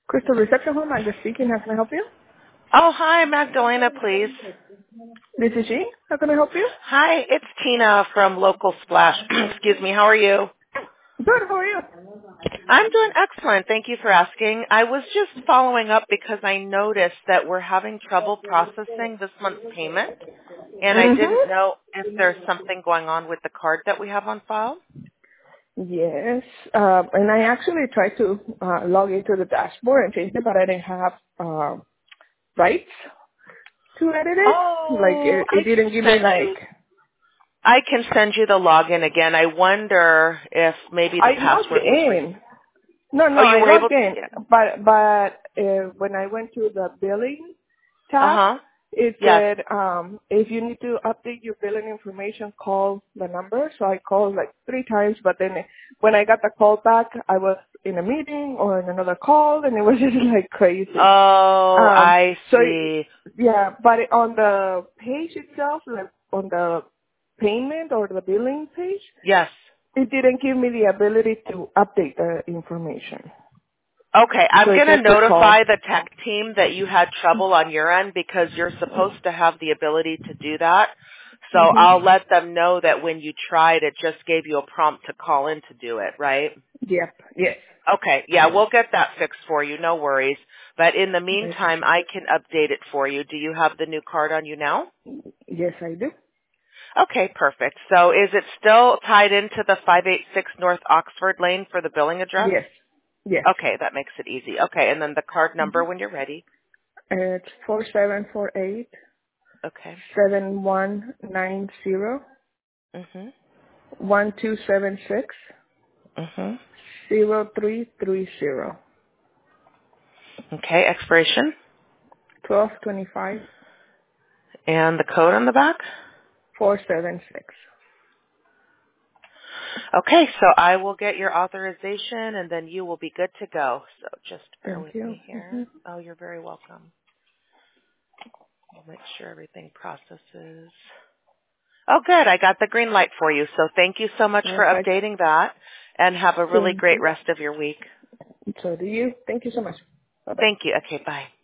Crystal Reception Home, I'm just speaking. How can I help you? Oh, hi, Magdalena, please. This is she. How can I help you? Hi, it's Tina from Local Splash. Excuse me, how are you? Good, how are you? I'm doing excellent. Thank you for asking. I was just following up because I noticed that we're having trouble processing this month's payment, and I didn't Mm-hmm. know if there's something going on with the card that we have on file. Yes, and I actually tried to log into the dashboard and change it, but I didn't have rights to edit it. Like, Oh, it didn't give me, like, I can send you the login again. I wonder if maybe the I logged password was in. No, Oh, you I were able logged to in, get it. but when I went to the billing tab, Uh-huh. it Yes. said if you need to update your billing information, call the number. So I called like 3 times, but then when I got the call back, I was in a meeting or in another call, and it was just like crazy. Oh, I So see. yeah, but on the page itself, like on the payment or the billing page, Yes. it didn't give me the ability to update the information. Okay, So I'm it going to said to call. notify the tech team that you had trouble on your end because you're supposed to have the ability to do that. So Mhm. I'll let them know that when you tried, it just gave you a prompt to call in to do it, right? Yep. Yes. Okay, yeah, we'll get that fixed for you, no worries. But in the Okay. meantime, I can update it for you. Do you have the new card on you now? Yes, I do. Okay, perfect. So is it still tied into the 586 North Oxford Lane for the billing address? Yes. Yes. Okay, that makes it easy. Okay, and then the card number when you're ready. It's 4748 Okay. 7190 Mhm. 1276 Mhm. 0330 Okay, expiration 1225 and the code on the back. 476. Okay, so I will get your authorization and then you will be good to go. So just bear Thank with you. me Hmm. here. Oh, you're very welcome. I'll make sure everything processes. Oh, good. I got the green light for you. So thank you so much for Perfect. updating that and have a really Thank great you. rest of your week. So do you. Thank you so much. Bye bye. Thank you. Okay, bye.